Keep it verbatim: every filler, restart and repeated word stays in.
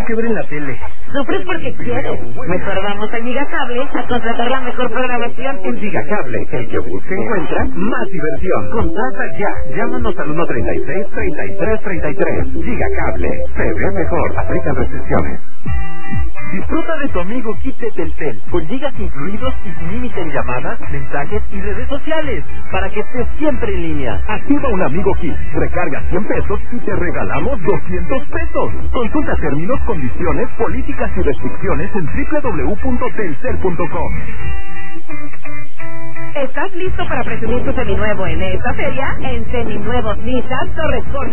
que ver en la tele. Sufres porque quieres. Mejor vamos a Gigacable a contratar la mejor programación. En Gigacable, el que busca encuentra más diversión. Contrata ya. Llámanos al uno treinta y seis, treinta y tres, treinta y tres. Gigacable. Se ve mejor. Aplican restricciones. Disfruta de tu amigo Kit de Telcel, con gigas incluidos y sin límite en llamadas, mensajes y redes sociales, para que estés siempre en línea. Activa un amigo Kit, recarga cien pesos y te regalamos doscientos pesos. Consulta términos, condiciones, políticas y restricciones en doble u doble u doble u punto telcel punto com. ¿Estás listo para presumir tu seminuevo en esta feria? En Seminuevos Nissan Torres Corte